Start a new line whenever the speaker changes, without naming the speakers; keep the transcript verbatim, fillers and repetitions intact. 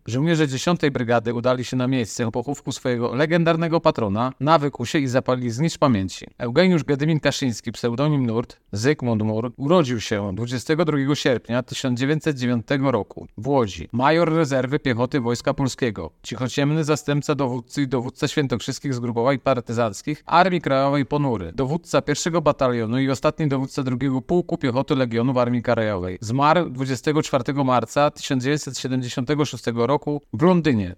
Żołnierze dziesiątej Brygady udali się na miejsce po pochówku swojego legendarnego patrona na Wykusie i zapalili znicz pamięci. Eugeniusz Gedymin Kaszyński, pseudonim Nurt, Zygmunt Mur, urodził się dwudziestego drugiego sierpnia tysiąc dziewięćset dziewiątego roku w Łodzi. Major rezerwy piechoty Wojska Polskiego, cichociemny zastępca dowódcy i dowódca świętokrzyskich zgrupowań partyzanckich Armii Krajowej Ponury, dowódca pierwszego batalionu i ostatni dowódca drugiego pułku piechoty Legionów Armii Krajowej. Zmarł dwudziestego czwartego marca tysiąc dziewięćset siedemdziesiątego szóstego roku w Londynie.